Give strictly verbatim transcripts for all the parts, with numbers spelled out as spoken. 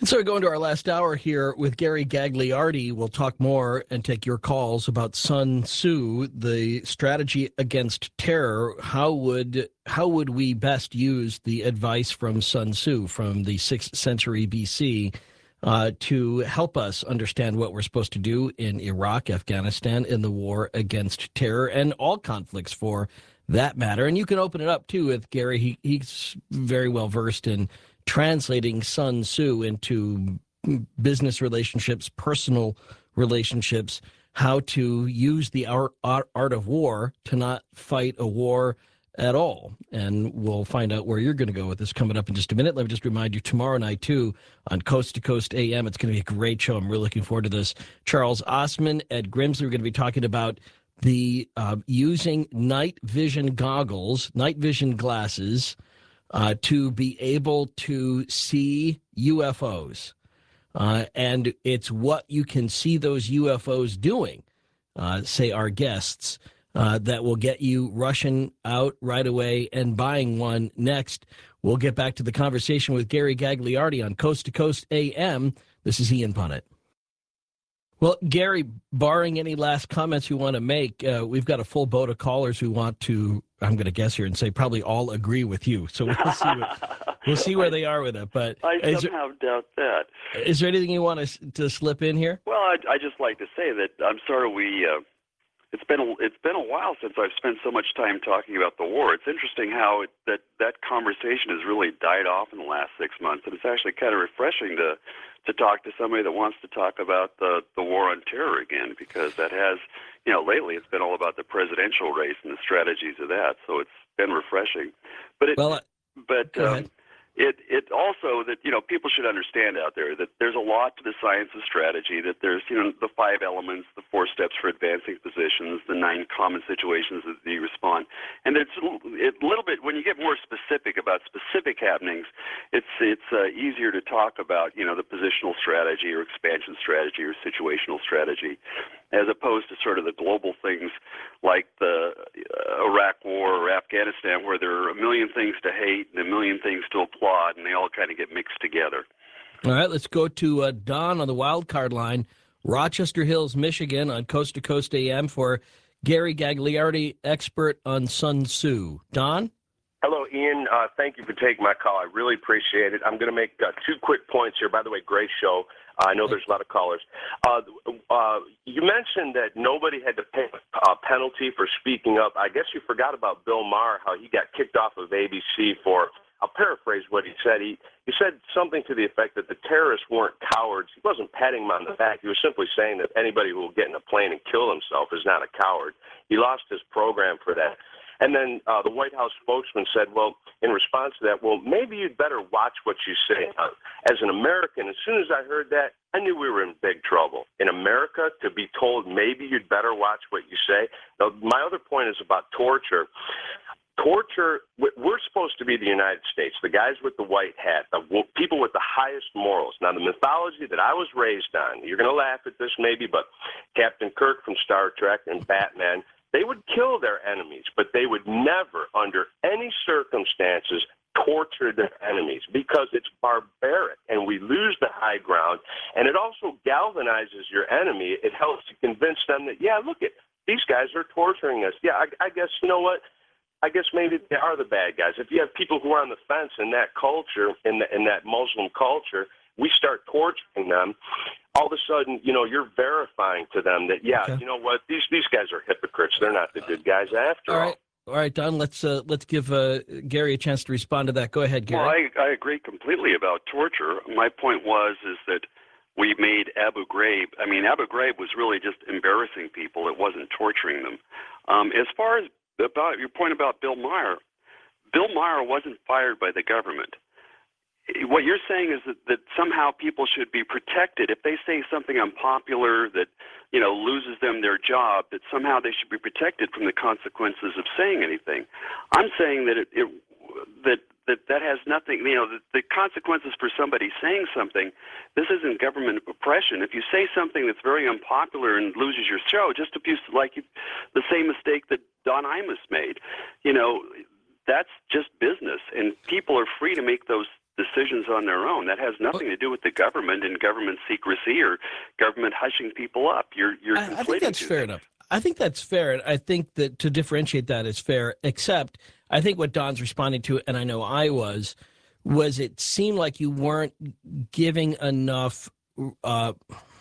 And so we're going to our last hour here with Gary Gagliardi. We'll talk more and take your calls about Sun Tzu, the strategy against terror. How would how would we best use the advice from Sun Tzu from the sixth century B C uh, to help us understand what we're supposed to do in Iraq, Afghanistan, in the war against terror, and all conflicts for that matter? And you can open it up, too, with Gary. He, he's very well versed in translating Sun Tzu into business relationships, personal relationships, how to use the art, art, art of war to not fight a war at all. And we'll find out where you're going to go with this coming up in just a minute. Let me just remind you, tomorrow night, too, on Coast to Coast A M, it's going to be a great show. I'm really looking forward to this. Charles Osman, Ed Grimsley, we're going to be talking about the uh, using night vision goggles, night vision glasses, Uh, to be able to see U F Os. Uh, and it's what you can see those U F Os doing, uh, say our guests, uh, that will get you rushing out right away and buying one next. We'll get back to the conversation with Gary Gagliardi on Coast to Coast A M. This is Ian Punnett. Well, Gary, barring any last comments you want to make, uh, we've got a full boat of callers who want to, I'm going to guess here and say probably all agree with you. So we'll see what, we'll see where they are with it. But I is somehow there, doubt that. Is there anything you want to, to slip in here? Well, I, I just like to say that I'm sorry we. Uh, it's been a, it's been a while since I've spent so much time talking about the war. It's interesting how it, that that conversation has really died off in the last six months, and it's actually kind of refreshing to. to talk to somebody that wants to talk about the, the war on terror again, because that has, you know, lately it's been all about the presidential race and the strategies of that. So it's been refreshing. But it, well, uh, but um, it it also that, you know, people should understand out there that there's a lot to the science of strategy, that there's, you know, the five elements, the four steps for advancing positions, the nine common situations that you respond. And it's a little bit, when you get more specific about specific happenings, it's it's uh, easier to talk about, you know, the positional strategy or expansion strategy or situational strategy, as opposed to sort of the global things like the uh, Iraq war or Afghanistan, where there are a million things to hate and a million things to applaud, and they all kind of get mixed together. All right, let's go to uh, Don on the wild card line, Rochester Hills, Michigan, on Coast to Coast A M for Gary Gagliardi, expert on Sun Tzu. Don? Hello, Ian. Uh, thank you for taking my call. I really appreciate it. I'm going to make uh, two quick points here. By the way, great show. Uh, I know there's a lot of callers. Uh, uh, you mentioned that nobody had to pay a penalty for speaking up. I guess you forgot about Bill Maher, how he got kicked off of A B C for, I'll paraphrase what he said. He, he said something to the effect that the terrorists weren't cowards. He wasn't patting them on the back. He was simply saying that anybody who will get in a plane and kill himself is not a coward. He lost his program for that. And then uh, the White House spokesman said, well, in response to that, well, maybe you'd better watch what you say. Uh, as an American, as soon as I heard that, I knew we were in big trouble. In America, to be told maybe you'd better watch what you say. Now, my other point is about torture. Torture, we're supposed to be the United States, the guys with the white hat, the people with the highest morals. Now, the mythology that I was raised on, you're going to laugh at this maybe, but Captain Kirk from Star Trek and Batman, they would kill their enemies, but they would never, under any circumstances, torture their enemies because it's barbaric and we lose the high ground. And it also galvanizes your enemy. It helps to convince them that, yeah, look, at these guys are torturing us. Yeah, I, I guess, you know what? I guess maybe they are the bad guys. If you have people who are on the fence in that culture, in, the, in that Muslim culture, we start torturing them. All of a sudden, you know, you're verifying to them that, yeah, okay. You know what, these these guys are hypocrites. They're not the good guys after all. All right, all right, Don, let's uh, let's give uh, Gary a chance to respond to that. Go ahead, Gary. Well, I, I agree completely about torture. My point was is that we made Abu Ghraib, I mean, Abu Ghraib was really just embarrassing people. It wasn't torturing them. Um, as far as about your point about Bill Maher, Bill Maher wasn't fired by the government. What you're saying is that, that somehow people should be protected. If they say something unpopular that, you know, loses them their job, that somehow they should be protected from the consequences of saying anything. I'm saying that it, it that that that has nothing, you know, the, the consequences for somebody saying something, this isn't government oppression. If you say something that's very unpopular and loses your show, just if you, like you, the same mistake that Don Imus made, you know, that's just business, and people are free to make those decisions on their own. That has nothing to do with the government and government secrecy or government hushing people up. You're you're I, conflating I think that's two fair things. enough. I think that's fair. And I think that to differentiate that is fair, except I think what Don's responding to, and I know I was, was it seemed like you weren't giving enough uh,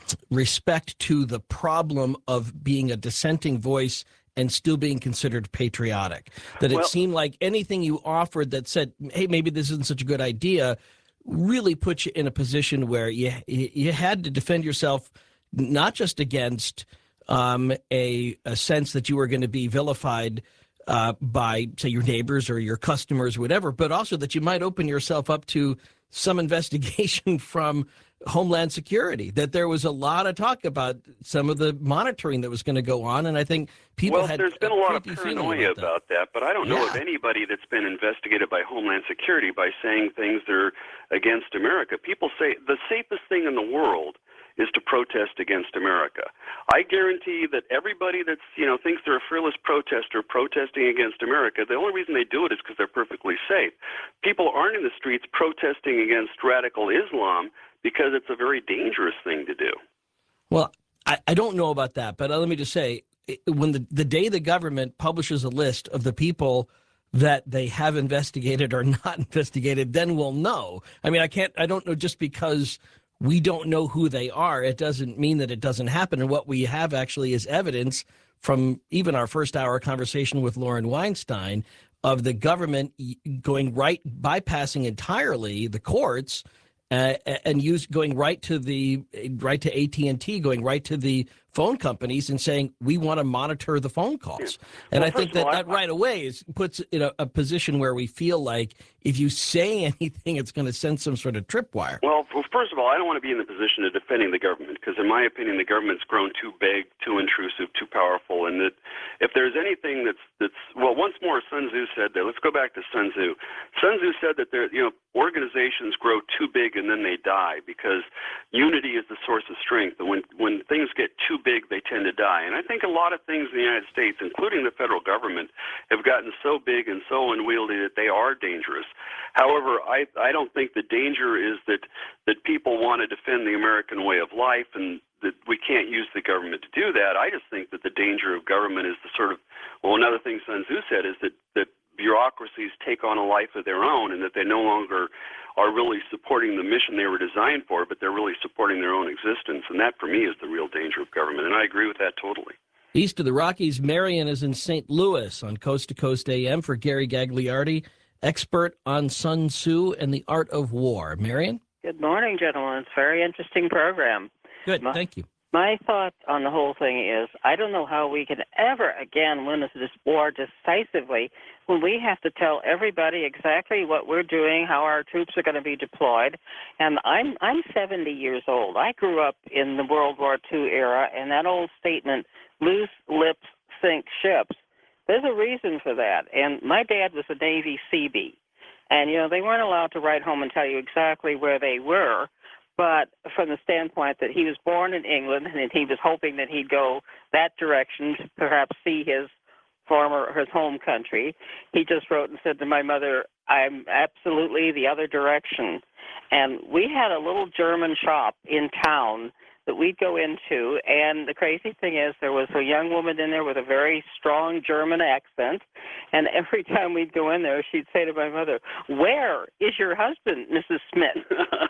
respect to the problem of being a dissenting voice and still being considered patriotic. That it Well, seemed like anything you offered that said, hey, maybe this isn't such a good idea, really put you in a position where you you had to defend yourself not just against um, a, a sense that you were going to be vilified uh, by, say, your neighbors or your customers or whatever, but also that you might open yourself up to some investigation from Homeland Security, that there was a lot of talk about some of the monitoring that was going to go on. And I think people well, had there's been a lot of creepy feeling paranoia about that. about that, but I don't know Yeah. of anybody that's been investigated by Homeland Security by saying things that are against America. People say the safest thing in the world is to protest against America. I guarantee that everybody that's, you know, thinks they're a fearless protester protesting against America, the only reason they do it is because they're perfectly safe. People aren't in the streets protesting against radical Islam because it's a very dangerous thing to do. Well, I, I don't know about that, but let me just say, when the, the day the government publishes a list of the people that they have investigated or not investigated, then we'll know. I mean, I can't, I don't know, just because we don't know who they are, it doesn't mean that it doesn't happen. And what we have actually is evidence from even our first hour conversation with Lauren Weinstein of the government going right, bypassing entirely the courts uh, and use going right to the right to A T and T, going right to the phone companies and saying, we want to monitor the phone calls. Yeah. And Well, I think first of that all, that I- right away is puts in a, a position where we feel like if you say anything, it's going to send some sort of tripwire. Well, f- first of all, I don't want to be in the position of defending the government because, in my opinion, the government's grown too big, too intrusive, too powerful, and that if there's anything that's that's well, once more, Sun Tzu said that. Let's go back to Sun Tzu. Sun Tzu said that there, you know, organizations grow too big and then they die because unity is the source of strength, and when when things get too big, they tend to die. And I think a lot of things in the United States, including the federal government, have gotten so big and so unwieldy that they are dangerous. However, I, I don't think the danger is that, that people want to defend the American way of life and that we can't use the government to do that. I just think that the danger of government is the sort of, well, another thing Sun Tzu said is that, that bureaucracies take on a life of their own and that they no longer are really supporting the mission they were designed for, but they're really supporting their own existence. And that, for me, is the real danger of government. And I agree with that totally. East of the Rockies, Marion is in Saint Louis on Coast to Coast A M for Gary Gagliardi, expert on Sun Tzu and the art of war. Marion? Good morning, gentlemen. It's a very interesting program. Good, My, thank you. My thought on the whole thing is I don't know how we can ever again win this war decisively when we have to tell everybody exactly what we're doing, how our troops are going to be deployed. And I'm I'm seventy years old. I grew up in the World War Two era, and that old statement, loose lips sink ships. There's a reason for that. And my dad was a Navy Seabee. And, you know, they weren't allowed to write home and tell you exactly where they were, but from the standpoint that he was born in England and he was hoping that he'd go that direction to perhaps see his former, his home country, he just wrote and said to my mother, I'm absolutely the other direction. And we had a little German shop in town that we'd go into, and the crazy thing is there was a young woman in there with a very strong German accent, and every time we'd go in there, she'd say to my mother, where is your husband, Missus Smith?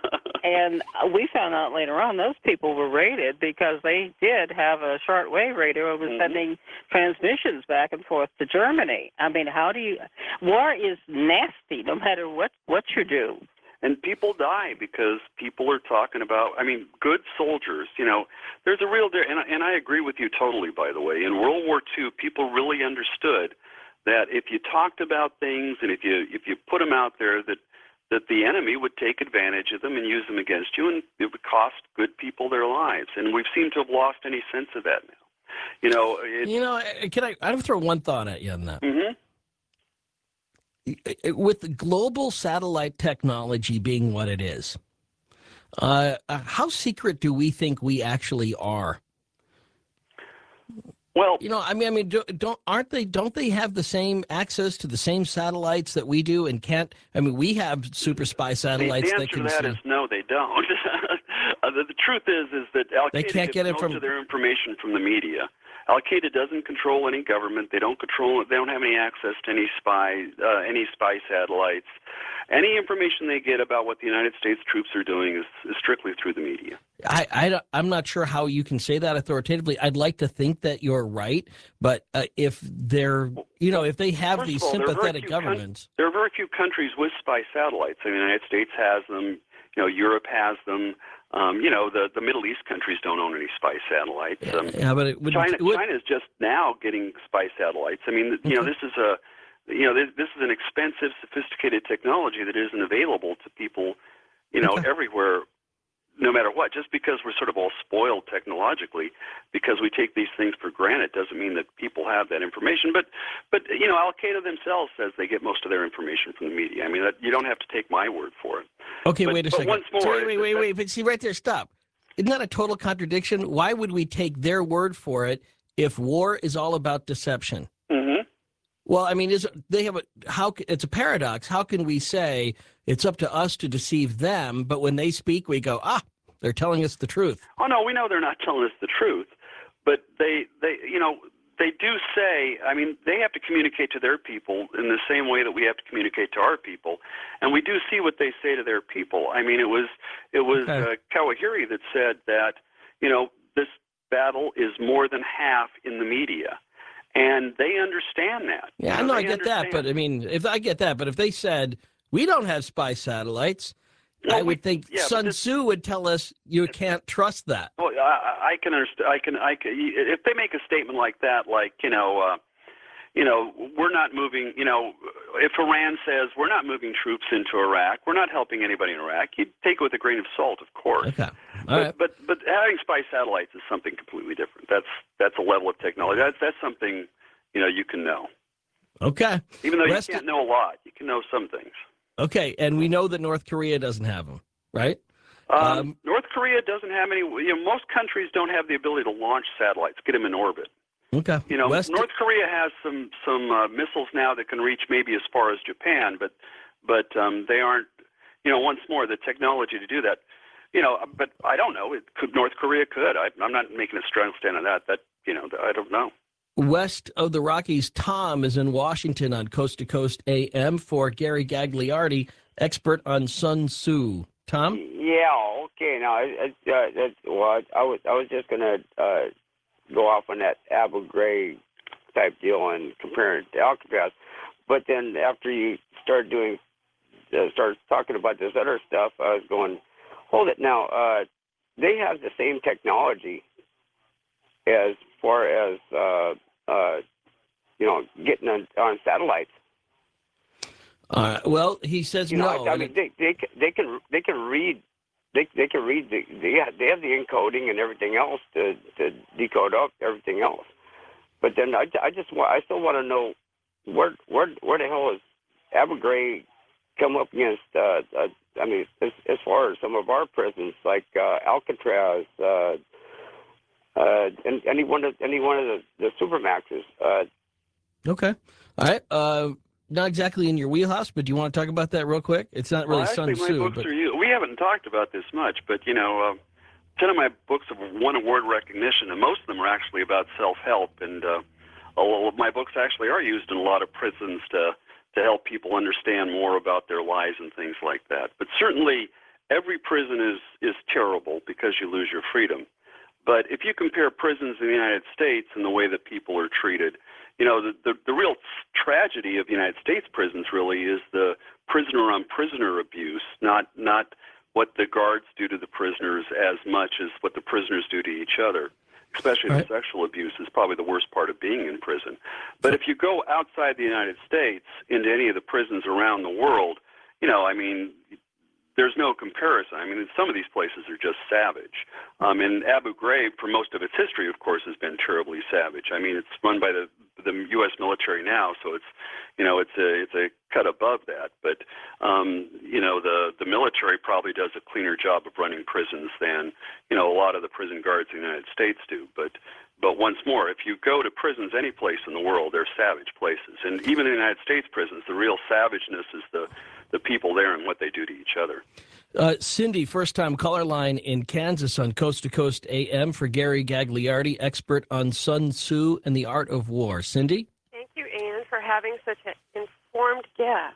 And we found out later on those people were raided because they did have a shortwave radio that was Mm-hmm. sending transmissions back and forth to Germany. I mean, how do you – war is nasty no matter what, what you do. And people die because people are talking about, I mean, good soldiers, you know, there's a real, and, and I agree with you totally, by the way. In World War Two, people really understood that if you talked about things and if you if you put them out there, that, that the enemy would take advantage of them and use them against you, and it would cost good people their lives. And we've seemed to have lost any sense of that now. You know, it, You know, can I, I'll throw one thought at you on that. mm-hmm. With the global satellite technology being what it is, uh, how secret do we think we actually are? Well, You know, I mean, I mean, do, don't aren't they? Don't they have the same access to the same satellites that we do? And can't I mean, we have super spy the, satellites the that answer can to that see. is no, they don't. uh, the, the truth is, is that Al They Qaeda can't gets get it most from- of their information from the media. Al Qaeda doesn't control any government. They don't control. They don't have any access to any spy, uh, any spy satellites. Any information they get about what the United States troops are doing is, is strictly through the media. I, I don't- I'm not sure how you can say that authoritatively. I'd like to think that you're right, but uh, if they're, you know, if they have First these of all, there are very sympathetic few coun- governments, There are very few countries with spy satellites. I mean, the United States has them. You know, Europe has them. Um, you know, the, the Middle East countries don't own any spy satellites. yeah, Um, yeah, but it would, China, it would China is just now getting spy satellites. I mean, you know, Okay. this is a, you know, this, this is an expensive, sophisticated technology that isn't available to people, you know, Okay. everywhere, no matter what. Just because we're sort of all spoiled technologically, because we take these things for granted, doesn't mean that people have that information. But, but you know, Al Qaeda themselves says they get most of their information from the media. I mean, that, you don't have to take my word for it. Okay, But- wait a but second. once more, So wait, wait, it- wait, that- wait. But see, right there, stop. Isn't that a total contradiction? Why would we take their word for it if war is all about deception? Mhm. Well, I mean, is they have a how? It's a paradox. How can we say it's up to us to deceive them, but when they speak, we go, ah, they're telling us the truth. Oh no, we know they're not telling us the truth, but they, they, you know, they do say. I mean, they have to communicate to their people in the same way that we have to communicate to our people, and we do see what they say to their people. I mean, it was it was Okay. uh, Kawahiri that said that, you know, this battle is more than half in the media, and they understand that. Yeah, You I know, I they get that, but understand. I mean, if I get that, but if they said we don't have spy satellites, Well, I we- would think yeah, but Sun this- Tzu would tell us you can't trust that. Well, I, I can understand. I can. I can. If they make a statement like that, like you know, uh, you know, we're not moving. You know, if Iran says we're not moving troops into Iraq, we're not helping anybody in Iraq, you take it with a grain of salt, of course. Okay, all But, right. but but having spy satellites is something completely different. That's that's a level of technology. That's that's something you know you can know. Okay, Even though Rest- you can't know a lot, you can know some things. okay, and we know that North Korea doesn't have them, right? Um, Um, North Korea doesn't have any. You know, most countries don't have the ability to launch satellites, get them in orbit. Okay, You know, West- North Korea has some some uh, missiles now that can reach maybe as far as Japan, but but um, they aren't. You know, once more, the technology to do that. You know, but I don't know. It could North Korea could. I, I'm not making a strong stand on that. That you know, I don't know. West of the Rockies, Tom is in Washington on Coast to Coast A M for Gary Gagliardi, expert on Sun Tzu. Tom? Yeah. Okay. Now, I, I, uh, that's, well, I was I was just gonna uh, go off on that Abu Ghraib type deal and compare it to Alcatraz, but then after you started doing, uh, started talking about this other stuff, I was going, hold it now. Uh, they have the same technology as far as uh, uh, you know, getting on, on satellites. Uh, well, he says You know, no. I, I and mean, it- they they can they can they can read they they can read the they have, they have the encoding and everything else to to decode up everything else. But then I, I just want I still want to know where where where the hell is Abu Ghraib come up against? Uh, uh, I mean, as, as far as some of our prisons like uh, Alcatraz, uh, uh, and any one of any one of the, the supermaxes. Uh, okay. All right. Uh, not exactly in your wheelhouse, but do you want to talk about that real quick? It's not really well, Sun actually, my Tzu, books but are you. We haven't talked about this much, but you know, uh, ten of my books have won award recognition, and most of them are actually about self-help. And uh, all of my books actually are used in a lot of prisons to to help people understand more about their lives and things like that. But certainly, every prison is is terrible because you lose your freedom. But if you compare prisons in the United States and the way that people are treated, you know, the, the, the real tragedy of the United States prisons really is the prisoner-on-prisoner abuse, not not what the guards do to the prisoners as much as what the prisoners do to each other. Especially Right. the sexual abuse is probably the worst part of being in prison. But if you go outside the United States into any of the prisons around the world, you know, I mean, there's no comparison. I mean, some of these places are just savage. Um, and Abu Ghraib, for most of its history, of course, has been terribly savage. I mean, it's run by the the U S military now, so it's, you know, it's a it's a cut above that. But um, you know, the the military probably does a cleaner job of running prisons than, you know, a lot of the prison guards in the United States do. But but once more, if you go to prisons any place in the world, they're savage places. And even in the United States prisons, the real savageness is the, the people there and what they do to each other. Uh, Cindy, first-time caller line in Kansas on Coast to Coast A M for Gary Gagliardi, expert on Sun Tzu and the art of war. Cindy? Thank you, Ian, for having such an informed guest.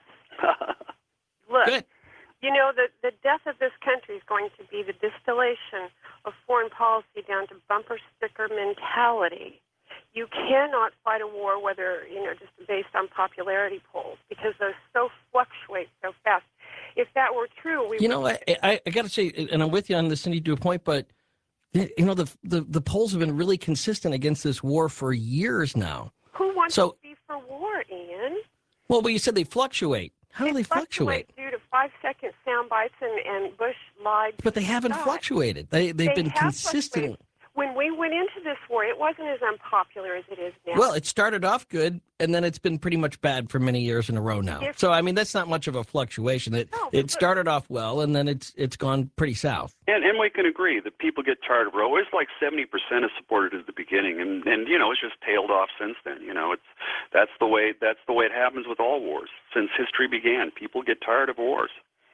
Look, Good. you know, the, the death of this country is going to be the distillation of foreign policy down to bumper sticker mentality. You cannot fight a war, whether, you know, just based on popularity polls, because those so fluctuate so fast. If that were true, we You would... know, I, I, I got to say, and I'm with you on this, Cindy, to a point, but, you know, the, the, the polls have been really consistent against this war for years now. Who wants So- to be for war, Ian? Well, but you said they fluctuate. How do they fluctuate? Due to five-second sound bites and, and Bush lied. But they haven't God. fluctuated. They, they've They been have consistent. fluctuated. When we went into this war, it wasn't as unpopular as it is now. Well, it started off good, and then it's been pretty much bad for many years in a row now. If- So, I mean, that's not much of a fluctuation. It No, it but- started off well, and then it's it's gone pretty south. And, and we can agree that people get tired of it. Always like seventy percent is supported at the beginning, and, and you know it's just tailed off since then. You know, it's that's the way that's the way it happens with all wars since history began. People get tired of wars.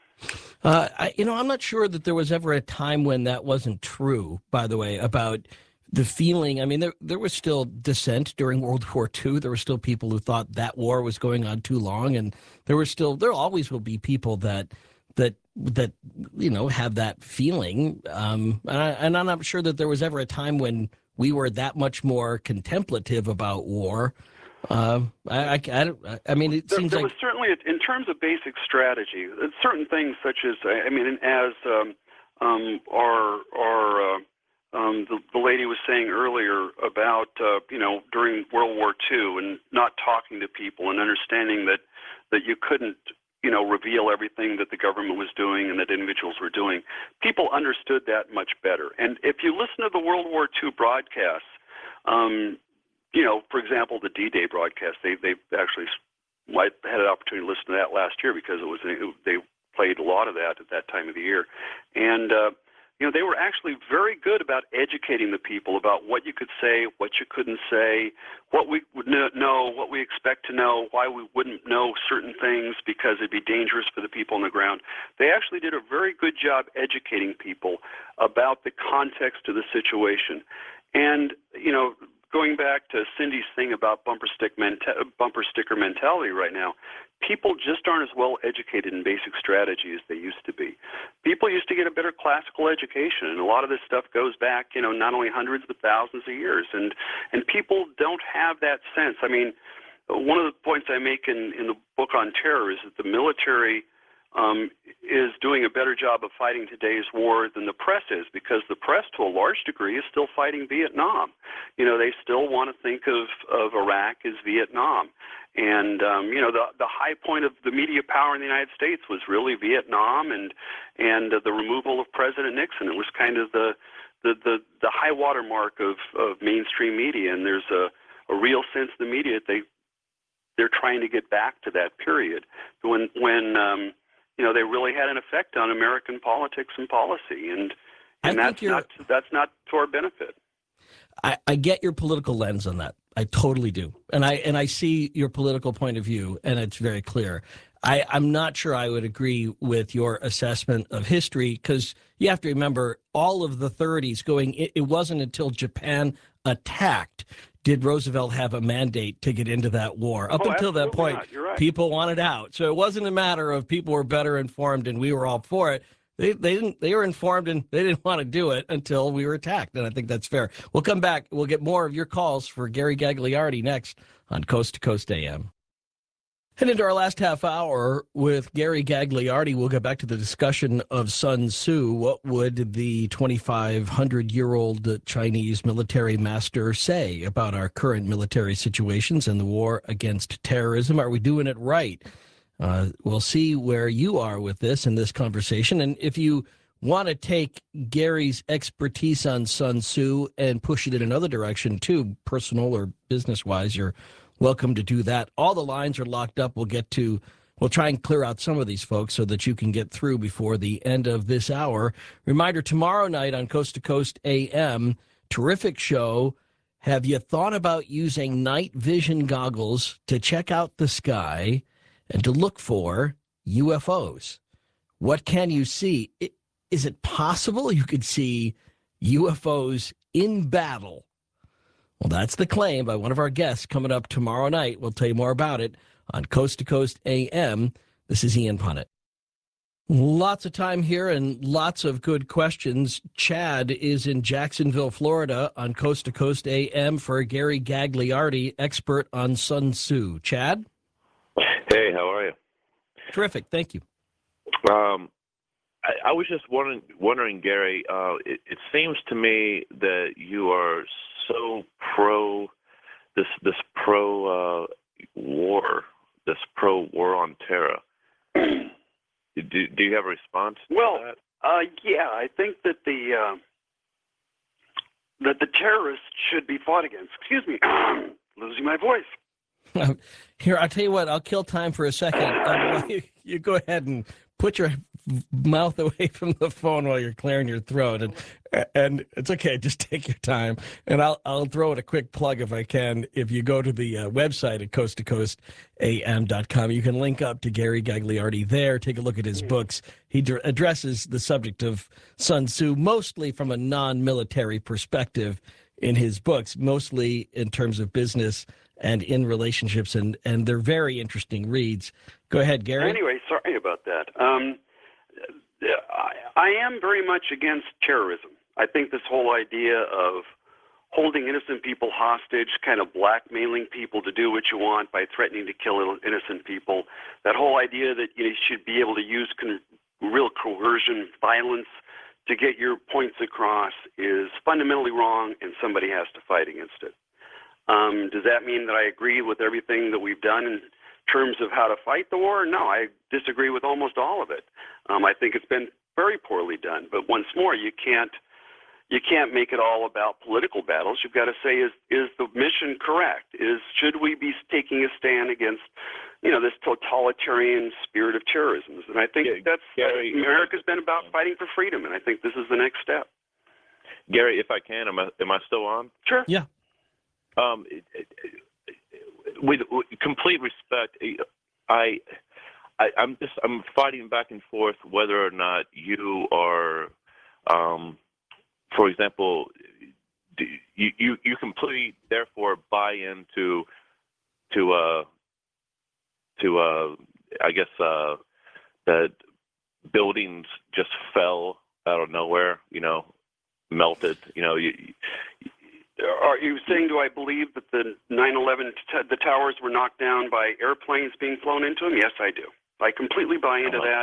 Uh, I, you know, I'm not sure that there was ever a time when that wasn't true, by the way, about the feeling. I mean, there there was still dissent during World War Two. There were still people who thought that war was going on too long. And there were still, there always will be people that, that, that, you know, have that feeling. Um, and, I, and I'm not sure that there was ever a time when we were that much more contemplative about war. Um, I, I, I, don't, I mean, it There, seems there like was certainly, in terms of basic strategy, uh, certain things such as, I mean, as um, um, our, our uh, um, the, the lady was saying earlier about, uh, you know, during World War Two and not talking to people and understanding that, that you couldn't, you know, reveal everything that the government was doing and that individuals were doing. People understood that much better. And if you listen to the World War Two broadcasts, um, you know, for example, the D-Day broadcast, they they actually, I had an opportunity to listen to that last year because it was it, they played a lot of that at that time of the year, and uh, you know they were actually very good about educating the people about what you could say, what you couldn't say, what we would know, what we expect to know, why we wouldn't know certain things because it'd be dangerous for the people on the ground. They actually did a very good job educating people about the context of the situation, and you know. Going back to Cindy's thing about bumper stick menta- bumper sticker mentality right now, people just aren't as well educated in basic strategy as they used to be. People used to get a better classical education, and a lot of this stuff goes back, you know, not only hundreds but thousands of years, and and people don't have that sense. I mean, one of the points I make in, in the book on terror is that the military um, is doing a better job of fighting today's war than the press is, because the press, to a large degree, is still fighting Vietnam. You know, they still want to think of, of Iraq as Vietnam. And, um, you know, the, the high point of the media power in the United States was really Vietnam and and uh, the removal of President Nixon. It was kind of the the, the, the high water mark of, of mainstream media, and there's a, a real sense in the media that they, they're trying to get back to that period when, when um, you know, they really had an effect on American politics and policy, and and that's not that's not to our benefit. I, I get your political lens on that. I totally do, and I and I see your political point of view, and it's very clear. I, I'm not sure I would agree with your assessment of history, because you have to remember all of the thirties going. It, it wasn't until Japan attacked did Roosevelt have a mandate to get into that war. Up oh, until that point, right. people wanted out. So it wasn't a matter of people were better informed and we were all for it. They they didn't they were informed and they didn't want to do it until we were attacked. And I think that's fair. We'll come back. We'll get more of your calls for Gary Gagliardi next on Coast to Coast A M. And into our last half hour with Gary Gagliardi, we'll get back to the discussion of Sun Tzu. What would the twenty-five hundred year old Chinese military master say about our current military situations and the war against terrorism? Are we doing it right? Uh, we'll see where you are with this in this conversation. And if you want to take Gary's expertise on Sun Tzu and push it in another direction too, personal or business-wise, you're welcome to do that. All the lines are locked up. We'll get to, we'll try and clear out some of these folks so that you can get through before the end of this hour. Reminder, tomorrow night on Coast to Coast A M, terrific show. have you thought about using night vision goggles to check out the sky and to look for U F Os? What can you see? Is it possible you could see U F Os in battle? Well, that's the claim by one of our guests coming up tomorrow night. We'll tell you more about it on Coast to Coast A M. This is Ian Punnett. Lots of time here and lots of good questions. Chad is in Jacksonville, Florida on Coast to Coast A M for Gary Gagliardi, expert on Sun Tzu. Chad? Hey, how are you? Terrific. Thank you. Um, I, I was just wondering, wondering Gary, uh, it, it seems to me that you are so pro this this pro uh, war, this pro war on terror. Do, do you have a response well, to that? Uh, yeah, I think that the uh, that the terrorists should be fought against. Excuse me, losing my voice. Here, I'll tell you what, I'll kill time for a second. Uh, you, you go ahead and put your mouth away from the phone while you're clearing your throat. And and it's okay, just take your time. And I'll I'll throw in a quick plug if I can. If you go to the uh, website at coast to coast a m dot com, you can link up to Gary Gagliardi there. Take a look at his books. He d- addresses the subject of Sun Tzu mostly from a non-military perspective in his books, mostly in terms of business and in relationships, and, and they're very interesting reads. Go ahead, Gary. Anyway, sorry about that. Um, I, I am very much against terrorism. I think this whole idea of holding innocent people hostage, kind of blackmailing people to do what you want by threatening to kill innocent people, that whole idea that you should be able to use con- real coercion, violence to get your points across is fundamentally wrong, and somebody has to fight against it. Um, does that mean that I agree with everything that we've done in terms of how to fight the war? No, I disagree with almost all of it. Um, I think it's been very poorly done. But once more, you can't you can't make it all about political battles. You've got to say, is is the mission correct? Is should we be taking a stand against, you know, this totalitarian spirit of terrorism? And I think yeah, that's Gary, America's been about fighting for freedom, and I think this is the next step. Gary, if I can, am I am I still on? Sure. Yeah. Um, with, with complete respect, I, I, I'm just I'm fighting back and forth whether or not you are, um, for example, do you, you you completely therefore buy into to uh to uh I guess uh that buildings just fell out of nowhere, you know, melted, you know. You, you, Are you saying, do I believe that the nine eleven, t- the towers were knocked down by airplanes being flown into them? Yes, I do. I completely buy into uh-huh. that.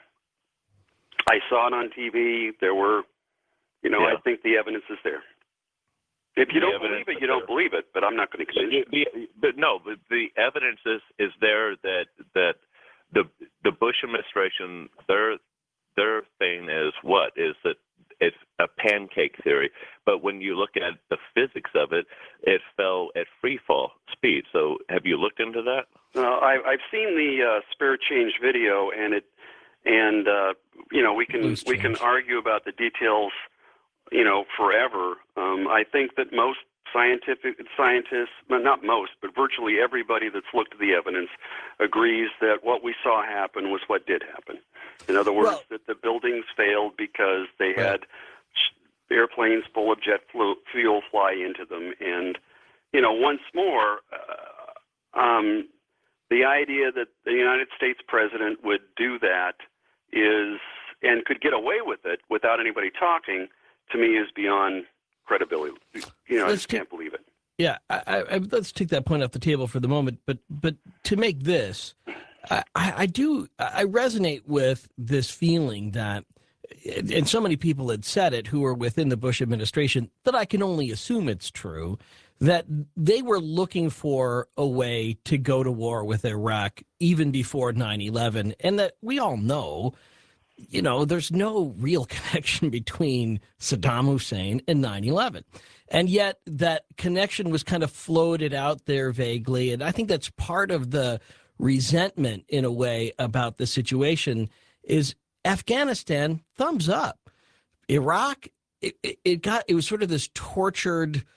I saw it on T V. There were, you know, yeah. I think the evidence is there. If you the don't believe it, you don't believe it, but I'm not going to convince you. The, but no, but the evidence is, is there that that the the Bush administration, their their thing is what? Is that it's a pancake theory, but when you look at the physics of it, it fell at free fall speed. So, have you looked into that? Uh, I, I've seen the uh, spare change video, and it, and uh, you know, we can Loose we change. can argue about the details, you know, forever. Um, I think that most scientific scientists, well, not most, but virtually everybody that's looked at the evidence agrees that what we saw happen was what did happen. In other words, Well, that the buildings failed because they Right. had airplanes full of jet fuel fly into them. And, you know, once more, uh, um, the idea that the United States president would do that is, and could get away with it without anybody talking, to me is beyond credibility. You know, Let's I just take- can't believe it. Yeah, I, I, let's take that point off the table for the moment. But but to make this, I, I do I resonate with this feeling that, and so many people had said it who were within the Bush administration, that I can only assume it's true, that they were looking for a way to go to war with Iraq even before nine eleven, and that we all know, you know, there's no real connection between Saddam Hussein and nine eleven. And yet that connection was kind of floated out there vaguely. And I think that's part of the resentment, in a way, about the situation is Afghanistan, thumbs up. Iraq, it, it, it got, it was sort of this tortured,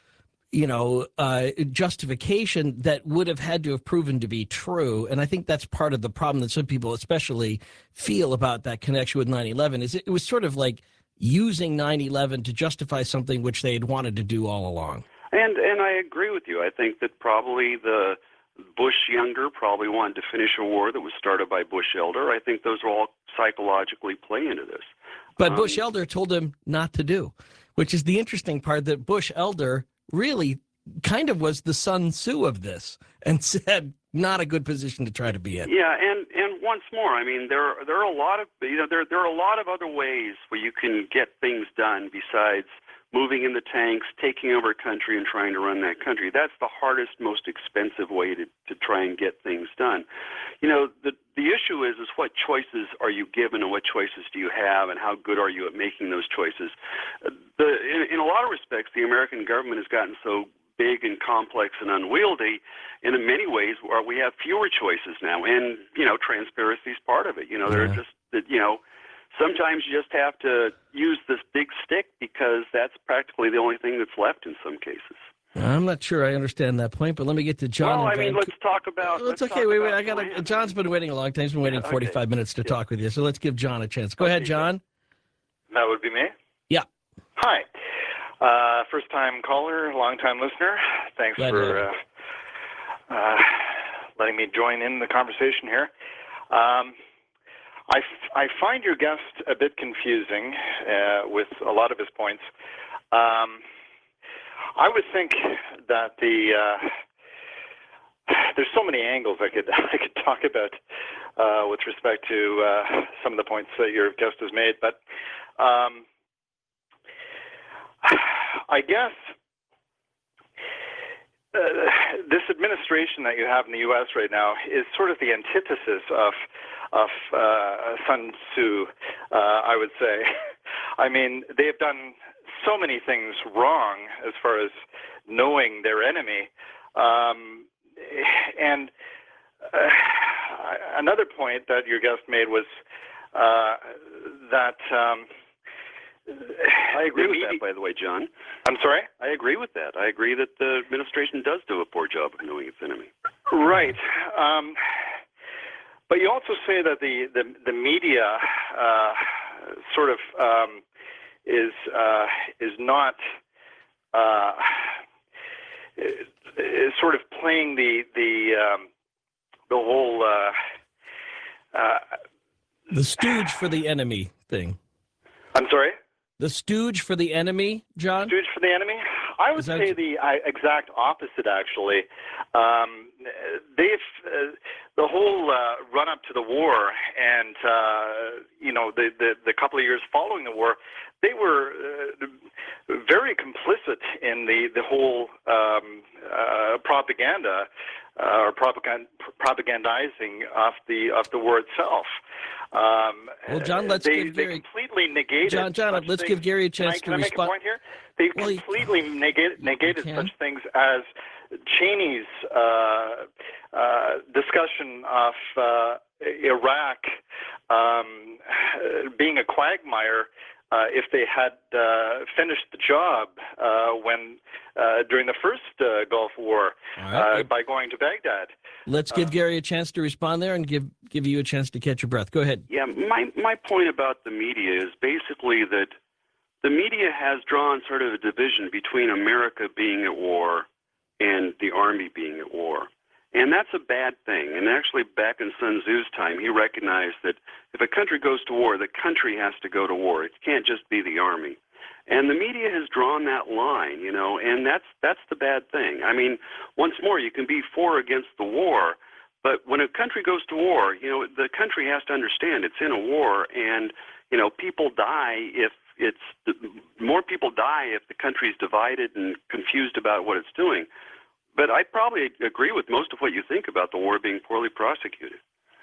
you know, uh, justification that would have had to have proven to be true. And I think that's part of the problem that some people especially feel about that connection with nine eleven is it, it was sort of like using nine eleven to justify something which they had wanted to do all along. And and I agree with you. I think that probably the Bush younger probably wanted to finish a war that was started by Bush elder. I think those will all psychologically play into this. But um, Bush elder told him not to do, which is the interesting part, that Bush elder really kind of was the Sun Tzu of this and said not a good position to try to be in. Yeah, and, and once more, I mean, there are, there are a lot of you know there there are a lot of other ways where you can get things done besides moving in the tanks, taking over a country, and trying to run that country. That's the hardest, most expensive way to, to try and get things done. You know, the the issue is is what choices are you given, and what choices do you have, and how good are you at making those choices? The in, in a lot of respects, the American government has gotten so big and complex and unwieldy, and in many ways, where we have fewer choices now. And you know, transparency is part of it. You know, Yeah. there are just you know. Sometimes you just have to use this big stick because that's practically the only thing that's left in some cases. I'm not sure I understand that point, but let me get to John. Well, I and mean, Van- let's talk about. Well, it's let's okay. talk Wait, wait. about I got land. John's been waiting a long time. He's been waiting Yeah, forty-five okay. minutes to Yeah. talk with you. So let's give John a chance. Go ahead, Okay, John. That would be me? Yeah. Hi. Uh, first time caller, long time listener. Thanks Glad to have for uh, uh, letting me join in the conversation here. Um, I, f- I find your guest a bit confusing uh, with a lot of his points. Um, I would think that the uh, there's so many angles I could I could talk about uh, with respect to uh, some of the points that your guest has made, but um, I guess uh, this administration that you have in the U S right now is sort of the antithesis of of uh, Sun Tzu, uh, I would say. I mean, they have done so many things wrong as far as knowing their enemy. Um, and uh, another point that your guest made was uh, that um, I agree the with media- that, by the way, John. I'm sorry? I agree with that. I agree that the administration does do a poor job of knowing its enemy. Right. Um, but you also say that the, the, the media uh, sort of um, is uh, is not uh, is sort of playing the the um, the whole uh, uh, The stooge for the enemy thing. I'm sorry? The stooge for the enemy, John? Stooge for the enemy? I would Is that- say the uh, exact opposite, actually. Um, they've uh, the whole uh, run up to the war, and uh, you know the, the the couple of years following the war, they were uh, very complicit in the the whole um, uh, propaganda uh, or propagand, propagandizing of the of the war itself. Um, Well, John, let's they, give they Gary- completely negated. John, John, such let's things. give Gary a Can I, chance can to I make respond. a point here? They Well, he- completely negate, negated can. such things as Cheney's uh, uh, discussion of uh, Iraq um, being a quagmire uh, if they had uh, finished the job uh, when uh, during the first uh, Gulf War All right. uh, by going to Baghdad. Let's give Gary a chance to respond there and give give you a chance to catch your breath. Go ahead. Yeah, my my point about the media is basically that the media has drawn sort of a division between America being at war and the Army being at war. And that's a bad thing. And actually, back in Sun Tzu's time, he recognized that if a country goes to war, the country has to go to war. It can't just be the Army. And the media has drawn that line, you know, and that's that's the bad thing. I mean, once more, you can be for or against the war, but when a country goes to war, you know, the country has to understand it's in a war, and, you know, people die if it's, more people die if the country's divided and confused about what it's doing. But I probably agree with most of what you think about the war being poorly prosecuted.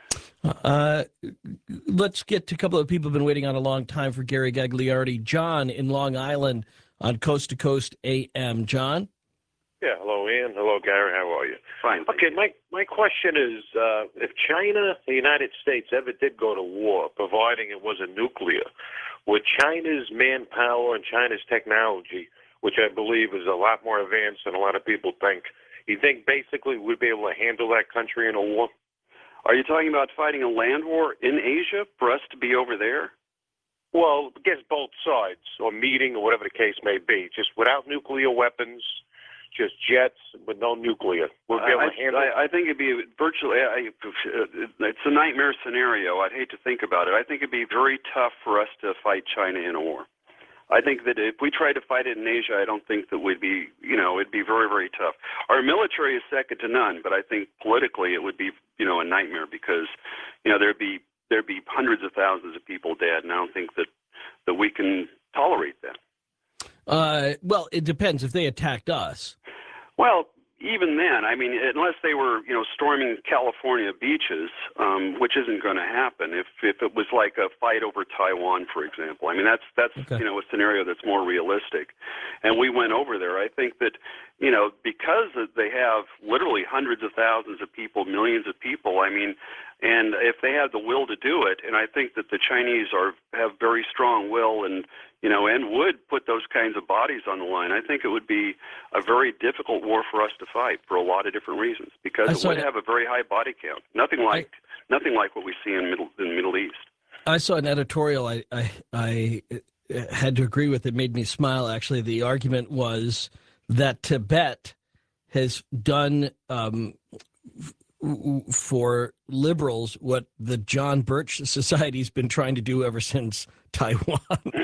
Uh, let's get to a couple of people who've been waiting on a long time for Gary Gagliardi. John in Long Island on Coast to Coast A M. John? Yeah, hello, Ian. Hello, Gary. How are you? Fine. thank Okay, you. my, my question is, uh, if China, the United States, ever did go to war, providing it wasn't nuclear, would China's manpower and China's technology, which I believe is a lot more advanced than a lot of people think. You think basically we'd be able to handle that country in a war? Are you talking about fighting a land war in Asia for us to be over there? Well, against both sides, or meeting, or whatever the case may be, just without nuclear weapons, just jets with no nuclear. We'll be able I, to handle it. I, I think it'd be virtually, I, it's a nightmare scenario. I'd hate to think about it. I think it'd be very tough for us to fight China in a war. I think that if we tried to fight it in Asia, I don't think that we'd be, you know, it'd be very, very tough. Our military is second to none, but I think politically it would be, you know, a nightmare because, you know, there'd be there'd be hundreds of thousands of people dead, and I don't think that, that we can tolerate that. Uh, well, it depends if they attacked us. Well, even then, I mean, unless they were, you know, storming California beaches, um, which isn't going to happen. If if it was like a fight over Taiwan, for example, I mean, that's that's okay. You know, a scenario that's more realistic. And we went over there. I think that, you know, because they have literally hundreds of thousands of people, millions of people. I mean, and if they have the will to do it, and I think that the Chinese are have very strong will and, you know, and would put those kinds of bodies on the line, I think it would be a very difficult war for us to fight for a lot of different reasons because it would have a very high body count. Nothing like I, nothing like what we see in middle in the Middle East. I saw an editorial I, I I had to agree with. It made me smile. Actually, the argument was that Tibet has done um, for liberals what the John Birch Society's been trying to do ever since Taiwan.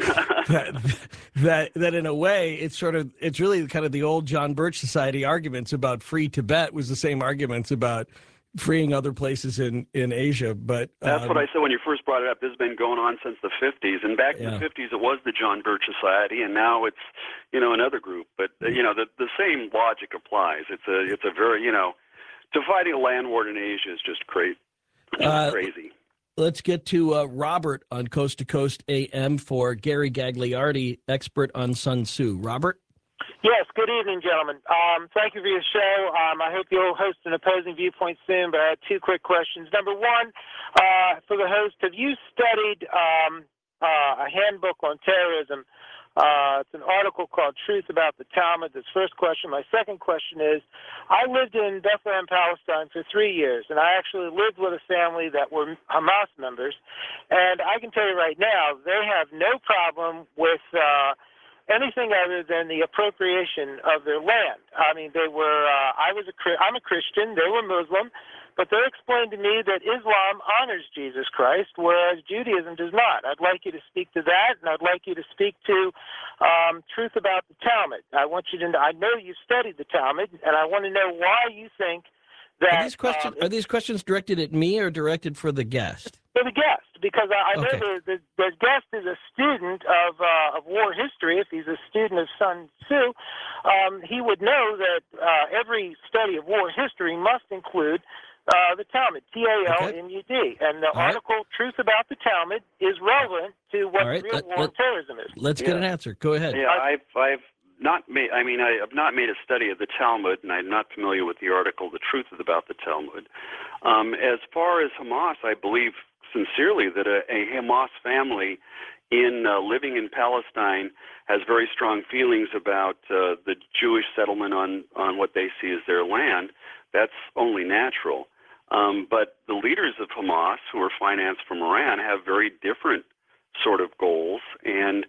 that, that that in a way it's sort of it's really kind of the old John Birch Society arguments about free Tibet was the same arguments about freeing other places in, in Asia. But that's um, what I said when you first brought it up. This has been going on since the fifties, and back in yeah. the fifties it was the John Birch Society, and now it's, you know, another group. But you know, the the same logic applies. It's a it's a very, you know, to fighting a land war in Asia is just crazy. Uh, crazy. Let's get to uh, Robert on Coast to Coast A M for Gary Gagliardi, expert on Sun Tzu. Robert? Yes, good evening, gentlemen. Um, thank you for your show. Um, I hope you'll host an opposing viewpoint soon, but I have two quick questions. Number one, uh, for the host, have you studied um, uh, a handbook on terrorism? Uh, it's an article called Truth About the Talmud. That's the first question. My second question is, I lived in Bethlehem, Palestine for three years, and I actually lived with a family that were Hamas members. And I can tell you right now, they have no problem with uh, anything other than the appropriation of their land. I mean, they were, uh, I was a, I'm a Christian, they were Muslim, but they explained to me that Islam honors Jesus Christ, whereas Judaism does not. I'd like you to speak to that, and I'd like you to speak to um, Truth About the Talmud. I want you to know, I know you studied the Talmud, and I want to know why you think that... Are these questions, um, are these questions directed at me or directed for the guest? For the guest, because I, I okay. know the, the, the guest is a student of uh, of war history. If he's a student of Sun Tzu, um, he would know that uh, every study of war history must include uh, the Talmud, T A L M U D. Okay. And the All article, right. Truth About the Talmud, is relevant to what right. real let, war let, terrorism is. Let's yeah. get an answer. Go ahead. Yeah, I've, I've not made, I mean, I have not made a study of the Talmud, and I'm not familiar with the article, The Truth About the Talmud. Um, as far as Hamas, I believe sincerely that a, a Hamas family in uh, living in Palestine has very strong feelings about uh, the Jewish settlement on, on what they see as their land. That's only natural. Um, but the leaders of Hamas, who are financed from Iran, have very different sort of goals. And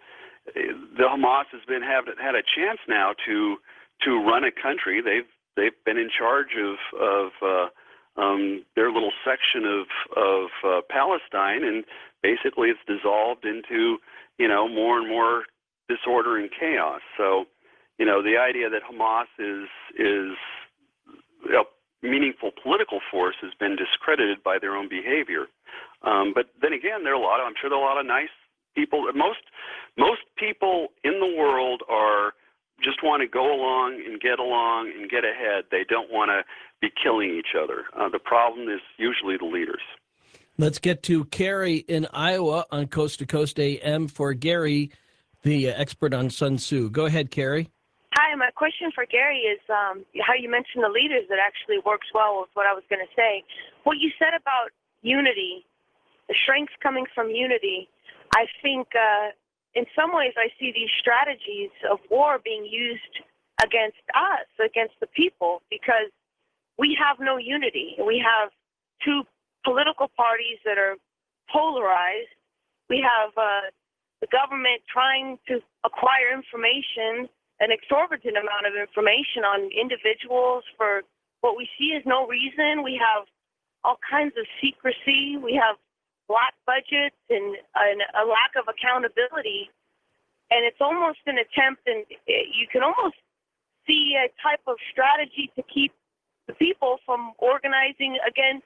the Hamas has been have, had a chance now to to run a country. They've they've been in charge of of uh, um, their little section of of uh, Palestine, and basically it's dissolved into, you know, more and more disorder and chaos. So, you know, the idea that Hamas is is a meaningful political force has been discredited by their own behavior. Um, but then again, there are a lot of, I'm sure there are a lot of nice people. Most most people in the world are just want to go along and get along and get ahead. They don't want to be killing each other. Uh, the problem is usually the leaders. Let's get to Carrie in Iowa on Coast to Coast A M for Gary, the expert on Sun Tzu. Go ahead, Carrie. Hi, my question for Gary is um, how you mentioned the leaders. That actually works well with what I was going to say. What you said about unity, the strength coming from unity, I think uh, in some ways, I see these strategies of war being used against us, against the people, because we have no unity. We have two political parties that are polarized. We have uh, the government trying to acquire information, an exorbitant amount of information on individuals for what we see is no reason. We have all kinds of secrecy. We have black budgets and, and a lack of accountability. And it's almost an attempt, and you can almost see a type of strategy to keep the people from organizing against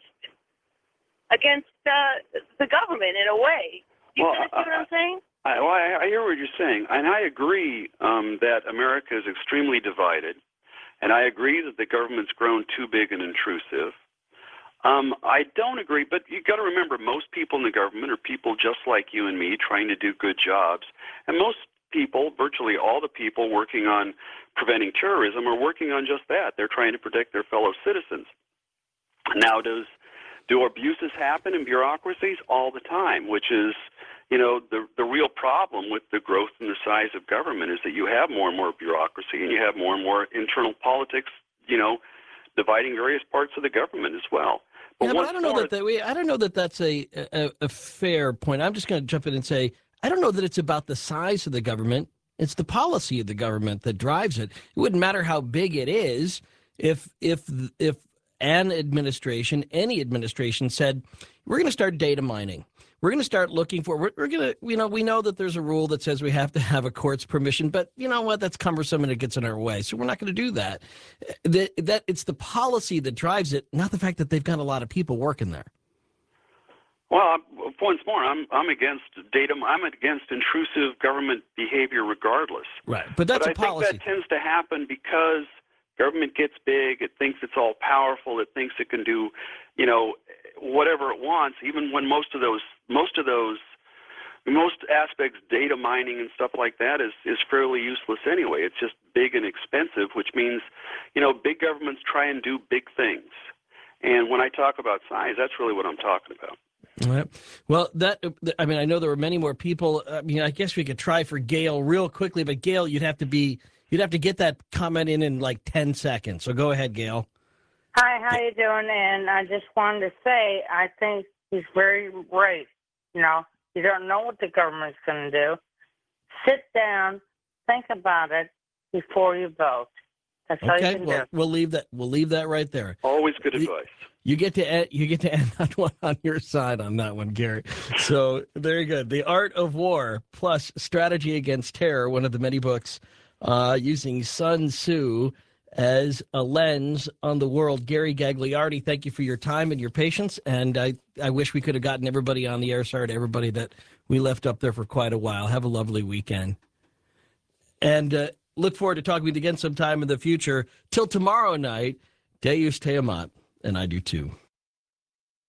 against uh, the government in a way. Do you well, kind of see what I'm saying? I, well, I, I hear what you're saying, and I agree um, that America is extremely divided, and I agree that the government's grown too big and intrusive. Um, I don't agree, but you got to remember, most people in the government are people just like you and me, trying to do good jobs, and most people, virtually all the people working on preventing terrorism, are working on just that. They're trying to protect their fellow citizens. Now, does do abuses happen in bureaucracies? All the time, which is, you know, the the real problem with the growth and the size of government is that you have more and more bureaucracy, and you have more and more internal politics, you know, dividing various parts of the government as well. But, yeah, but I don't know that, that we, I don't know that that's a, a, a fair point. I'm just going to jump in and say, I don't know that it's about the size of the government. It's the policy of the government that drives it. It wouldn't matter how big it is if if if an administration, any administration said, we're going to start data mining. We're going to start looking for, we're, we're going to, you know, we know that there's a rule that says we have to have a court's permission, but you know what, that's cumbersome and it gets in our way. So we're not going to do that. That, that it's the policy that drives it, not the fact that they've got a lot of people working there. Well, once more, I'm I'm against data. I'm against intrusive government behavior, regardless. Right, but that's but a I policy. think that tends to happen because government gets big. It thinks it's all powerful. It thinks it can do, you know, whatever it wants. Even when most of those, most of those, most aspects, data mining and stuff like that, is is fairly useless anyway. It's just big and expensive, which means, you know, big governments try and do big things. And when I talk about size, that's really what I'm talking about. All right. Well, that, I mean, I know there were many more people. I mean, I guess we could try for Gail real quickly, but Gail, you'd have to be, you'd have to get that comment in in like ten seconds. So go ahead, Gail. Hi, how you doing? And I just wanted to say, I think he's very right. You know, you don't know what the government's going to do. Sit down, think about it before you vote. That's all Okay, you can well, do. we'll leave that. We'll leave that right there. Always good You- advice. You get to end, you get to end on one on your side on that one, Gary. So very good. The Art of War plus Strategy Against Terror, one of the many books uh, using Sun Tzu as a lens on the world. Gary Gagliardi, thank you for your time and your patience. And I, I wish we could have gotten everybody on the air. Sorry to everybody that we left up there for quite a while. Have a lovely weekend. And uh, look forward to talking with you again sometime in the future. Till tomorrow night, Deus te amat. And I do too.